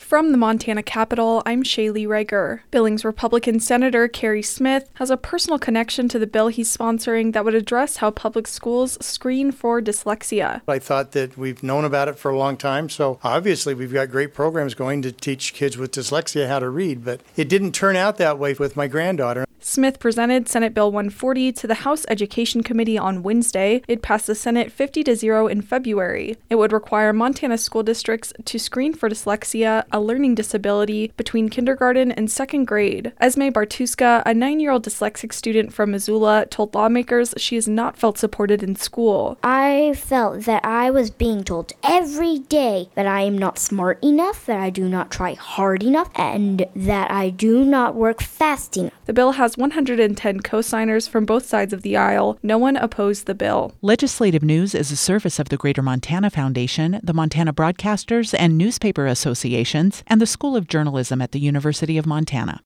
From the Montana Capitol, I'm Shaylee Reiger. Billings Republican Senator Kerry Smith has a personal connection to the bill he's sponsoring that would address how public schools screen for dyslexia. I thought that we've known about it for a long time, so obviously we've got great programs going to teach kids with dyslexia how to read, but it didn't turn out that way with my granddaughter. Smith presented Senate Bill 140 to the House Education Committee on Wednesday. It passed the Senate 50-0 in February. It would require Montana school districts to screen for dyslexia, a learning disability, between kindergarten and second grade. Esme Bartuska, a 9-year-old dyslexic student from Missoula, told lawmakers she has not felt supported in school. I felt that I was being told every day that I am not smart enough, that I do not try hard enough, and that I do not work fast enough. The bill has 110 co-signers from both sides of the aisle. No one opposed the bill. Legislative News is a service of the Greater Montana Foundation, the Montana Broadcasters and Newspaper Associations, and the School of Journalism at the University of Montana.